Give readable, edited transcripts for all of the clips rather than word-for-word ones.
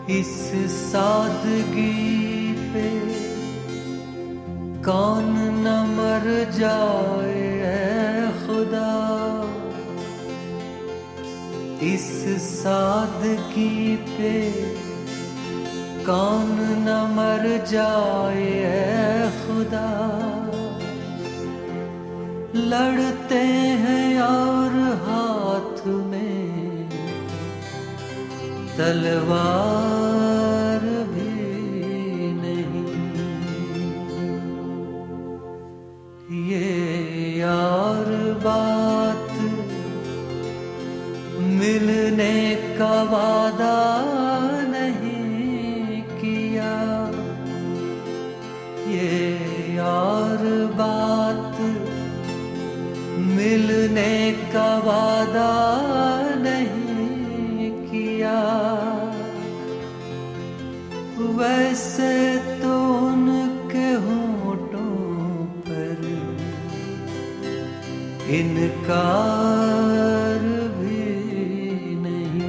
इस सादगी पे कौन न मर जाए ऐ खुदा। इस सादगी पे कौन न मर जाए ऐ खुदा। लड़ते हैं और हाथ में तलवार भी नहीं। ये और बात मिलने का वादा नहीं किया। ये और बात मिलने का वादा नहीं किया। वैसे तो उनके होठों पर इनकार भी नहीं।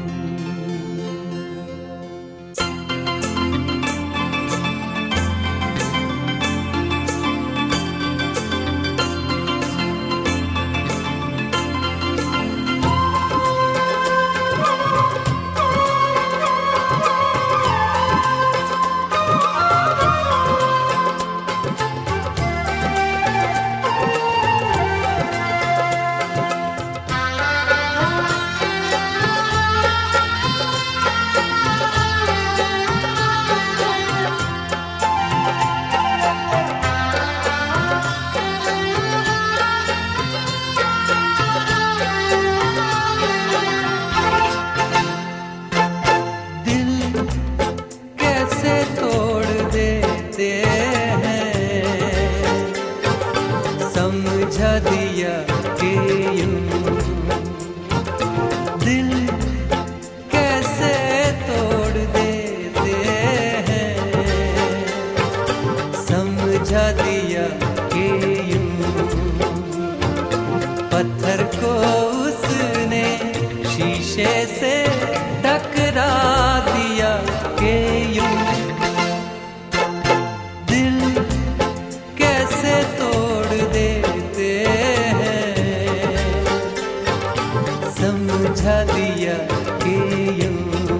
समझा दिया कि यूं दिल कैसे तोड़ देते हैं। समझा दिया कि यूं पत्थर को उसने शीशे से टकरा दिया कि यूं दिल कैसे तोड़ देते हैं। समझा दिया कि यूं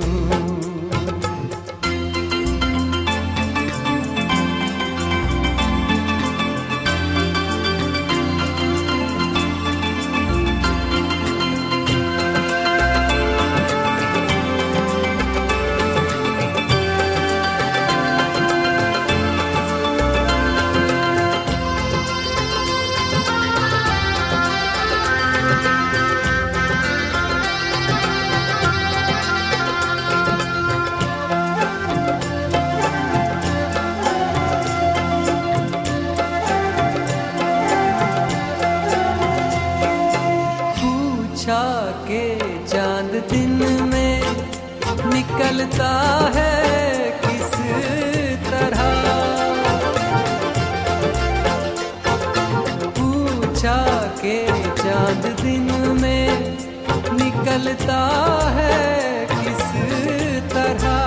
के चांद दिन में निकलता है किस तरह। पूछा के चांद दिन में निकलता है किस तरह।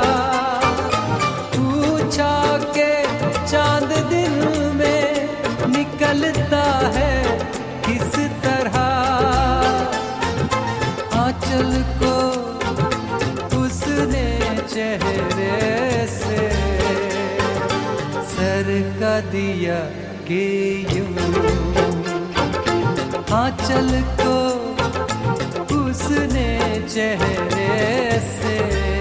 पूछा के चांद दिन में निकलता है किस तरह। आंचल को उसने चेहरे से सरका दिया कि यूं। आंचल को उसने चेहरे से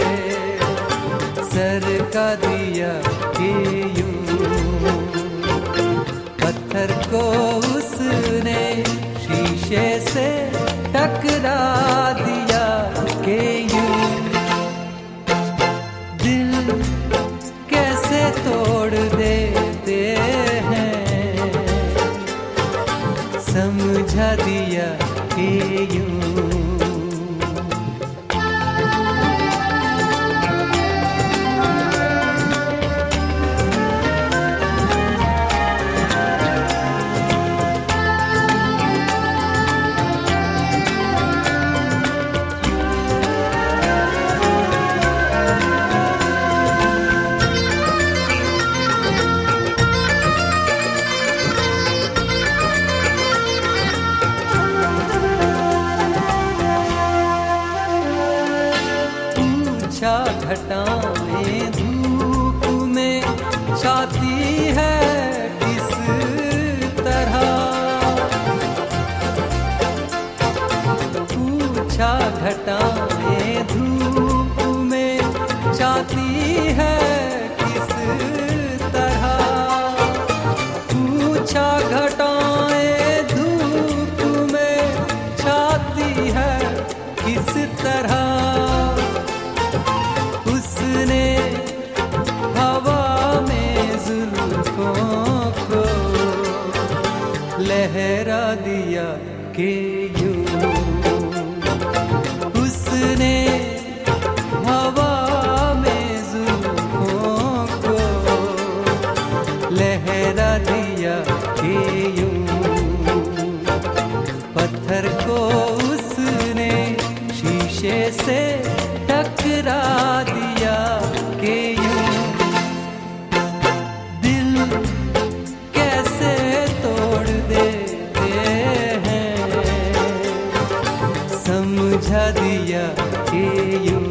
सरका दिया कि यूं। पत्थर को उसने शीशे से टकरा दिया कि यूं दिल कैसे तोड़ देते हैं। समझा दिया कि यूं घटाएं धूप में छाती है किस तरह। पूछा घटाएं धूप में छाती है किस तरह। पूछा घटाएं धूप में छाती है किस तरह। उसने हवा में जुल्फों को लहरा दिया कि यूं। उसने हवा में जुल्फों को लहरा दिया कि यूं। पत्थर को उसने शीशे से टकरा दिया कि यूं। दिल कैसे तोड़ देते हैं समझा दिया कि यूं।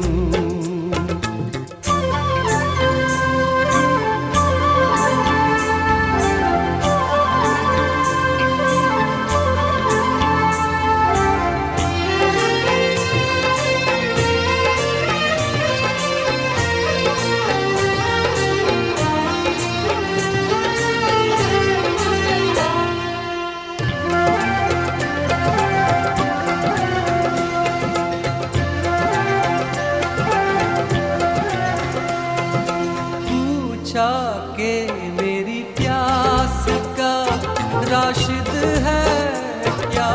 पूछा कि मेरी प्यास का राशिद है क्या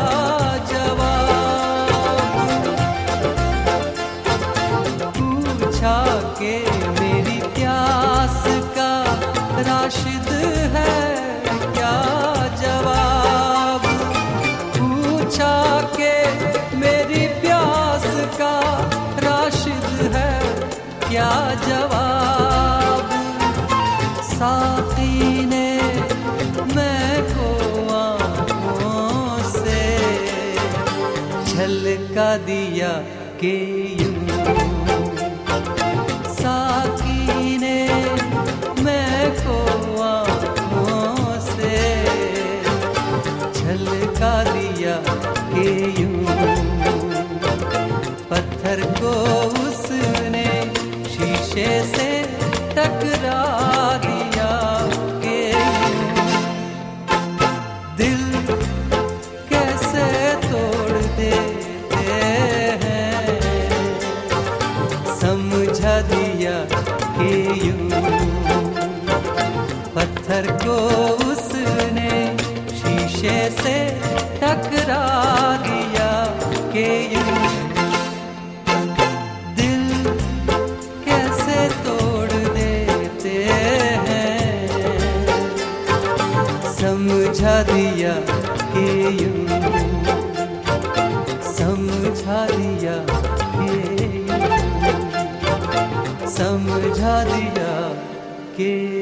जवाब। पूछा कि मेरी प्यास का राशिद है क्या जवाब। पूछा कि मेरी प्यास का राशिद है क्या जवाब। साकी ने मैं को आँखों से झलका दिया कि यूं। साकी ने मैं को आँखों से झलका दिया कि यूं। पत्थर को उसने शीशे से टकरा दिया कि यूं। दिल कैसे तोड़ देते हैं समझा दिया कि यूं। पत्थर को उसने शीशे से टकरा दिया कि यूं। समझा दिया कि यूं। समझा दिया कि यूं। समझा दिया कि